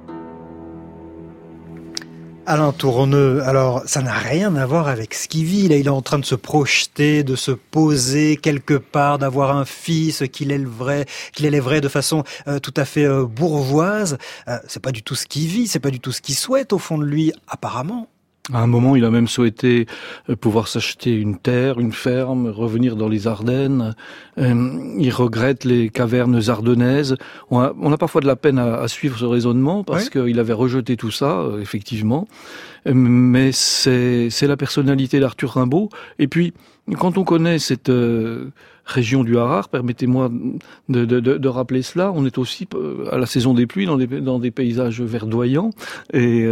Alain Tourneux, alors ça n'a rien à voir avec ce qu'il vit. Là, il est en train de se projeter, de se poser quelque part, d'avoir un fils qu'il élèverait de façon tout à fait bourgeoise. C'est pas du tout ce qu'il vit, c'est pas du tout ce qu'il souhaite au fond de lui, apparemment. À un moment, il a même souhaité pouvoir s'acheter une terre, une ferme, revenir dans les Ardennes. Il regrette les cavernes ardennaises. On a parfois de la peine à suivre ce raisonnement parce qu'il avait rejeté tout ça, effectivement. Mais c'est la personnalité d'Arthur Rimbaud. Et puis, quand on connaît cette région du Harare, permettez-moi de rappeler cela, on est aussi à la saison des pluies dans des paysages verdoyants. Et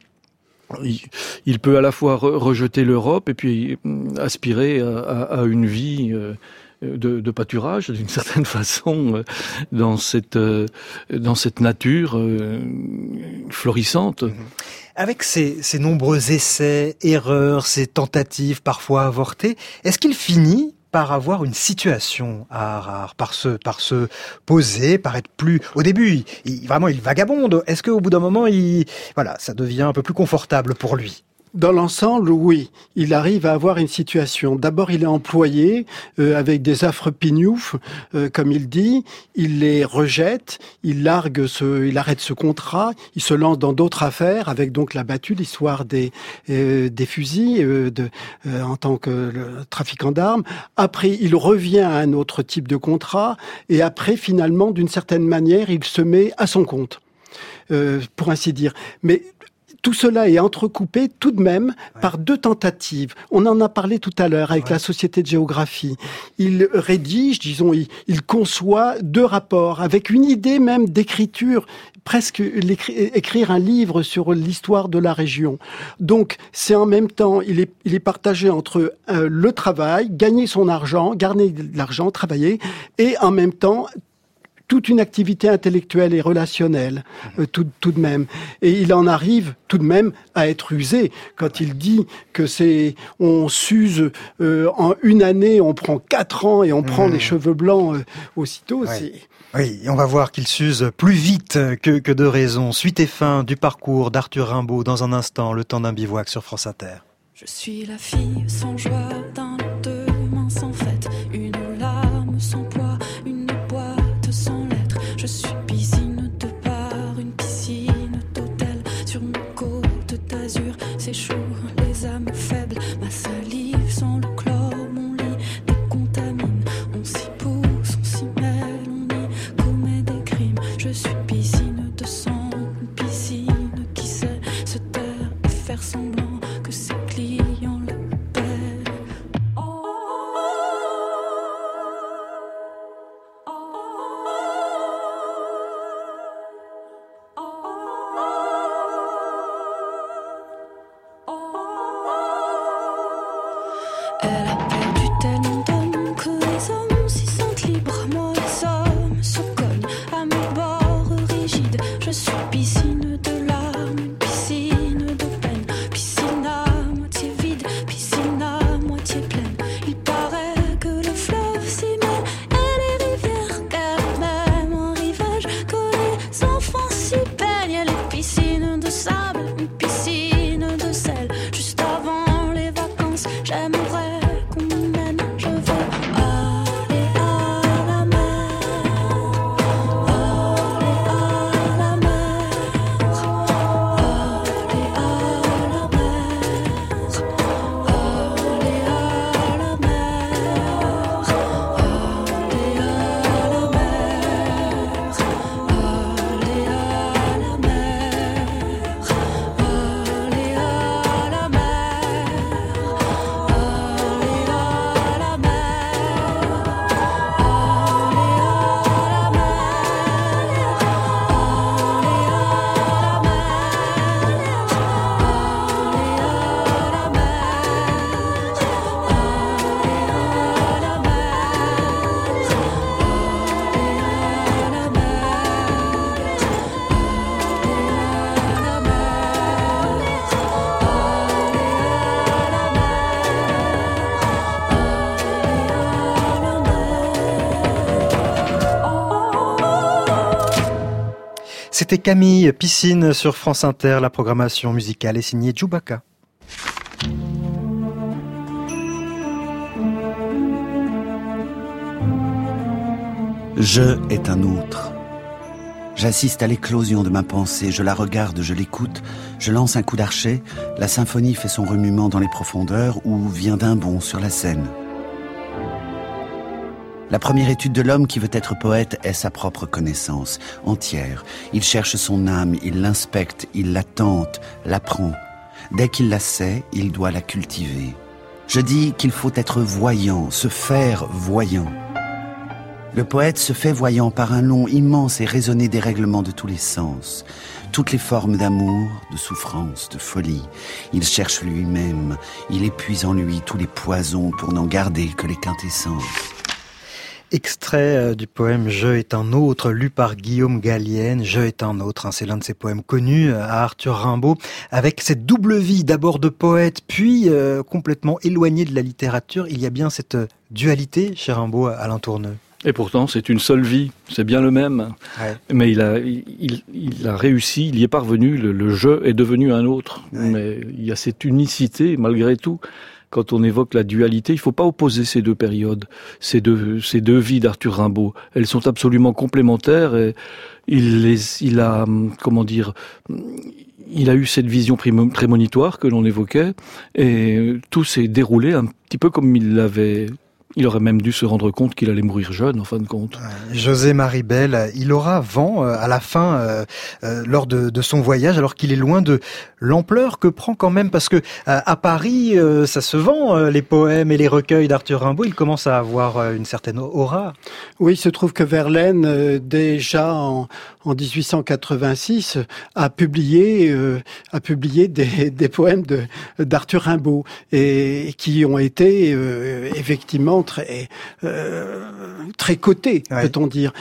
il peut à la fois rejeter l'Europe et puis aspirer à une vie de pâturage d'une certaine façon dans cette nature florissante. Avec ces nombreux essais, erreurs, ces tentatives parfois avortées, est-ce qu'il finit par avoir une situation à Harare, par se poser, par être plus... Au début, il vagabonde. Est-ce qu'au bout d'un moment, ça devient un peu plus confortable pour lui ? Dans l'ensemble, oui, il arrive à avoir une situation. D'abord, il est employé avec des affreux pignoufs, comme il dit. Il les rejette, il arrête ce contrat, il se lance dans d'autres affaires, avec donc la battue, l'histoire des fusils en tant que trafiquant d'armes. Après, il revient à un autre type de contrat, et après, finalement, d'une certaine manière, il se met à son compte, pour ainsi dire. Mais tout cela est entrecoupé tout de même par deux tentatives. On en a parlé tout à l'heure avec la Société de géographie. Il rédige, il conçoit deux rapports avec une idée même d'écriture, presque écrire un livre sur l'histoire de la région. Donc, c'est en même temps, il est partagé entre le travail, gagner son argent, garder de l'argent, travailler, et en même temps toute une activité intellectuelle et relationnelle, tout de même. Et il en arrive tout de même à être usé quand il dit que on s'use en une année, on prend 4 ans et on prend les cheveux blancs aussitôt. Oui, et on va voir qu'il s'use plus vite que de raison. Suite et fin du parcours d'Arthur Rimbaud dans un instant, le temps d'un bivouac sur France Inter. Je suis la fille sans joie d'un lendemain sans fête, une larme sans poids, une boîte sans lettres. Je suis piscine de bar, une piscine d'hôtel. Sur mes côtes d'azur s'échouent les âmes faibles. Ma salive sans le chlore, mon lit décontamine. On s'y pousse, on s'y mêle, on y commet des crimes. Je suis piscine de sang, une piscine qui sait se taire et faire semblant que ses clients le paient. Elle a perdu tellement d'hommes que les hommes s'y sentent libres. Moi, les hommes se cognent à mes bords rigides. Je suis piscine de larmes, une piscine de peine. Piscine à moitié vide, piscine à moitié pleine. Il paraît que le fleuve s'y mêle et les rivières gardent même un rivage. Que les enfants s'y baignent. Et les piscines de sable, une piscine de sel. Juste avant les vacances, j'aimerais qu'on m'y mène. Je veux aller à la mer, aller à la mer, aller à la mer, aller à la mer, aller C'était Camille, Piscine sur France Inter. La programmation musicale est signée Djoubaka. Je est un autre. J'assiste à l'éclosion de ma pensée, je la regarde, je l'écoute, je lance un coup d'archet, la symphonie fait son remuement dans les profondeurs ou vient d'un bond sur la scène. La première étude de l'homme qui veut être poète est sa propre connaissance, entière. Il cherche son âme, il l'inspecte, il la tente, l'apprend. Dès qu'il la sait, il doit la cultiver. Je dis qu'il faut être voyant, se faire voyant. Le poète se fait voyant par un long, immense et raisonné dérèglement de tous les sens. Toutes les formes d'amour, de souffrance, de folie. Il cherche lui-même, il épuise en lui tous les poisons pour n'en garder que les quintessences. Extrait du poème « Je est un autre » lu par Guillaume Gallienne. « Je est un autre », c'est l'un de ses poèmes connus à Arthur Rimbaud, avec cette double vie, d'abord de poète, puis complètement éloigné de la littérature. Il y a bien cette dualité chez Rimbaud, Alain Tourneux. Et pourtant, c'est une seule vie, c'est bien le même. Ouais. Mais il a réussi, il y est parvenu, le je est devenu un autre. Ouais. Mais il y a cette unicité, malgré tout. Quand on évoque la dualité, il ne faut pas opposer ces deux périodes, ces deux vies d'Arthur Rimbaud. Elles sont absolument complémentaires et il a eu cette vision prémonitoire que l'on évoquait et tout s'est déroulé un petit peu comme il aurait même dû se rendre compte qu'il allait mourir jeune, en fin de compte. José Marie Bell, il aura vent à la fin, lors de son voyage, alors qu'il est loin de l'ampleur que prend quand même, parce que à Paris, ça se vend, les poèmes et les recueils d'Arthur Rimbaud, il commence à avoir une certaine aura. Oui, il se trouve que Verlaine, déjà en 1886, a publié des poèmes d'Arthur Rimbaud, et qui ont été effectivement très cotés, ouais. Peut-on dire.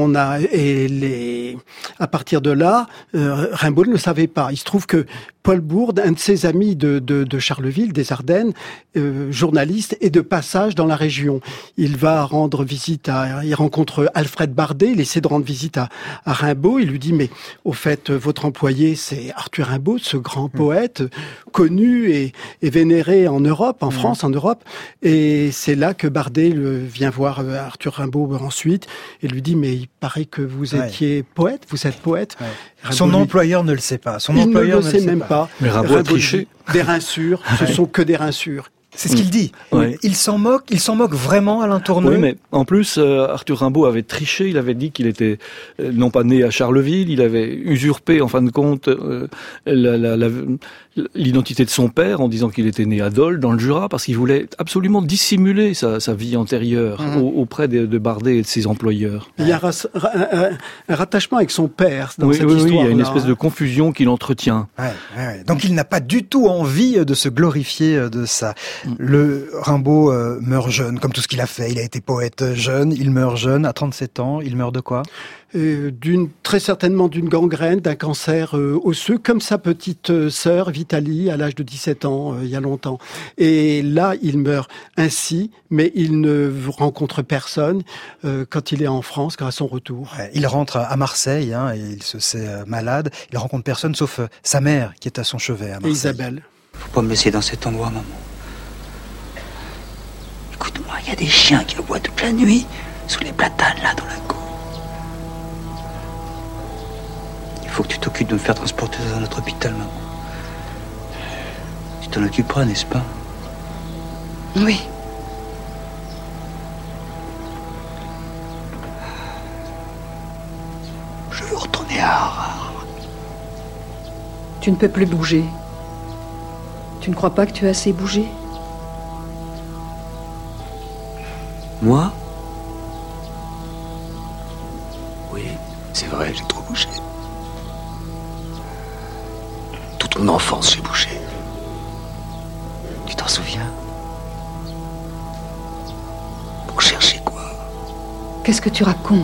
À partir de là, Rimbaud ne le savait pas. Il se trouve que Paul Bourde, un de ses amis de Charleville, des Ardennes, journaliste, est de passage dans la région. Il va rendre visite il rencontre Alfred Bardet, il essaie de rendre visite à Rimbaud. Il lui dit, mais au fait, votre employé, c'est Arthur Rimbaud, ce grand poète, connu et vénéré en Europe, en France, en Europe. Et c'est là que Bardet vient voir Arthur Rimbaud ensuite et lui dit, mais il paraît que vous étiez poète, vous êtes poète. Ouais. Son employeur ne le sait pas. Il ne le sait même pas. Mais Rimbaud a triché. Des rinsures, ce sont que des rinsures. C'est ce qu'il dit. Ouais. Il s'en moque vraiment, Alain Tourneux. Oui, mais en plus, Arthur Rimbaud avait triché. Il avait dit qu'il était non pas né à Charleville. Il avait usurpé, en fin de compte, l'identité de son père en disant qu'il était né à Dole, dans le Jura, parce qu'il voulait absolument dissimuler sa vie antérieure auprès de Bardet et de ses employeurs. Il y a un rattachement avec son père dans cette histoire. Oui, il y a une espèce de confusion qu'il entretient. Ouais. Donc il n'a pas du tout envie de se glorifier de ça. Le Rimbaud meurt jeune, comme tout ce qu'il a fait. Il a été poète jeune, il meurt jeune, à 37 ans. Il meurt de quoi ? Très certainement d'une gangrène, d'un cancer osseux, comme sa petite sœur Vitalie à l'âge de 17 ans, il y a longtemps. Et là, il meurt ainsi, mais il ne rencontre personne quand il est en France, grâce à son retour. Ouais, il rentre à Marseille, et il se sait malade. Il rencontre personne sauf sa mère, qui est à son chevet à Marseille. Et Isabelle. Faut pas me laisser dans cet endroit, maman. Écoute-moi, il y a des chiens qui aboient toute la nuit sous les platanes, là, dans la cour. Il faut que tu t'occupes de me faire transporter dans un autre hôpital, maman. Tu t'en occuperas, n'est-ce pas ? Oui. Je veux retourner à Harare. Tu ne peux plus bouger. Tu ne crois pas que tu as assez bougé ? Moi ? Oui, c'est vrai, j'ai trop bougé. Toute mon enfance, j'ai bougé. Tu t'en souviens ? Pour chercher quoi ? Qu'est-ce que tu racontes ?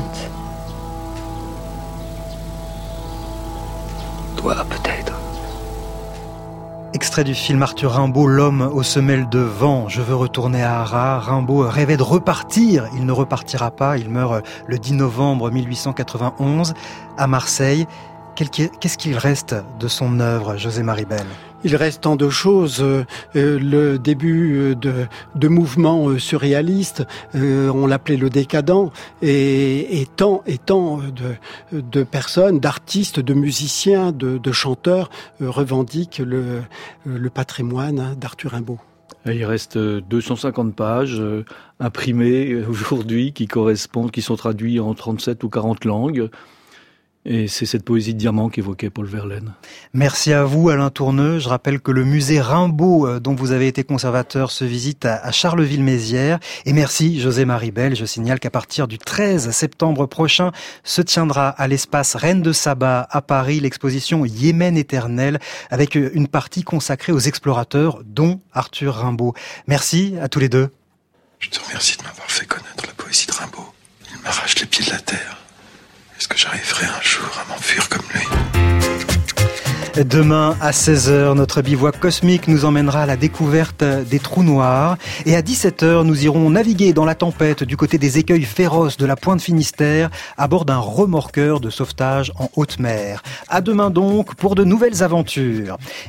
Toi, peut-être. Extrait du film Arthur Rimbaud, L'homme aux semelles de vent. Je veux retourner à Harare. Rimbaud rêvait de repartir. Il ne repartira pas. Il meurt le 10 novembre 1891 à Marseille. Qu'est-ce qu'il reste de son œuvre, José-Marie Bell ? Il reste tant de choses. Le début de mouvements surréalistes, on l'appelait le décadent, et tant de personnes, d'artistes, de musiciens, de chanteurs revendiquent le patrimoine d'Arthur Rimbaud. Il reste 250 pages imprimées aujourd'hui qui sont traduites en 37 ou 40 langues. Et c'est cette poésie de diamant qu'évoquait Paul Verlaine. Merci à vous, Alain Tourneux. Je rappelle que le musée Rimbaud, dont vous avez été conservateur, se visite à Charleville-Mézières. Et merci, José-Marie Bell. Je signale qu'à partir du 13 septembre prochain, se tiendra à l'espace Reine de Saba à Paris l'exposition Yémen éternel, avec une partie consacrée aux explorateurs, dont Arthur Rimbaud. Merci à tous les deux. Je te remercie de m'avoir fait connaître la poésie de Rimbaud. Il m'arrache les pieds de la terre. Est-ce que j'arriverai un jour à m'enfuir comme lui ? Demain à 16h, notre bivouac cosmique nous emmènera à la découverte des trous noirs. Et à 17h, nous irons naviguer dans la tempête du côté des écueils féroces de la Pointe Finistère à bord d'un remorqueur de sauvetage en haute mer. À demain donc pour de nouvelles aventures.